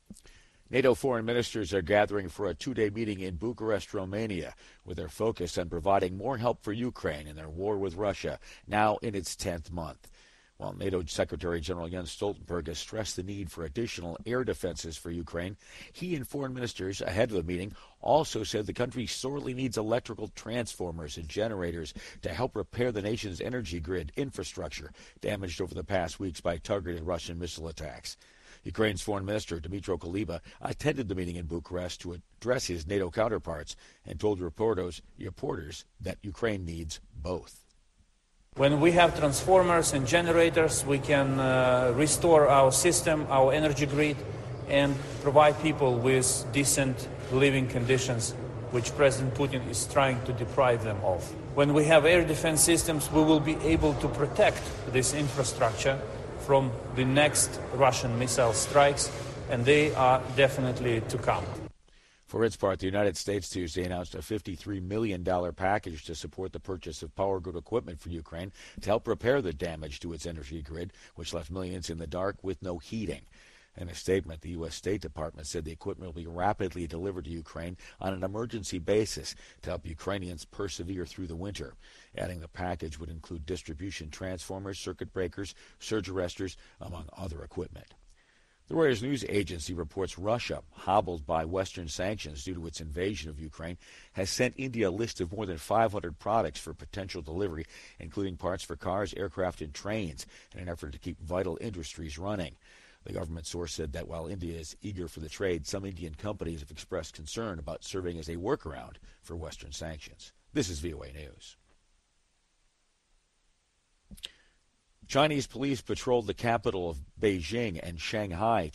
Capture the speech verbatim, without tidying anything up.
NATO foreign ministers are gathering for a two-day meeting in Bucharest, Romania, with their focus on providing more help for Ukraine in their war with Russia, now in its tenth month. While NATO Secretary General Jens Stoltenberg has stressed the need for additional air defenses for Ukraine, he and foreign ministers ahead of the meeting also said the country sorely needs electrical transformers and generators to help repair the nation's energy grid infrastructure damaged over the past weeks by targeted Russian missile attacks. Ukraine's Foreign Minister Dmytro Kuleba attended the meeting in Bucharest to address his NATO counterparts and told reporters, reporters that Ukraine needs both. When we have transformers and generators, we can uh, restore our system, our energy grid, and provide people with decent living conditions, which President Putin is trying to deprive them of. When we have air defense systems, we will be able to protect this infrastructure from the next Russian missile strikes, and they are definitely to come. For its part, the United States Tuesday announced a fifty-three million dollars package to support the purchase of power grid equipment for Ukraine to help repair the damage to its energy grid, which left millions in the dark with no heating. In a statement, the U S State Department said the equipment will be rapidly delivered to Ukraine on an emergency basis to help Ukrainians persevere through the winter. Adding the package would include distribution transformers, circuit breakers, surge arresters, among other equipment. The Reuters news agency reports Russia, hobbled by Western sanctions due to its invasion of Ukraine, has sent India a list of more than five hundred products for potential delivery, including parts for cars, aircraft, and trains, in an effort to keep vital industries running. The government source said that while India is eager for the trade, some Indian companies have expressed concern about serving as a workaround for Western sanctions. This is V O A News. Chinese police patrolled the capital of Beijing and Shanghai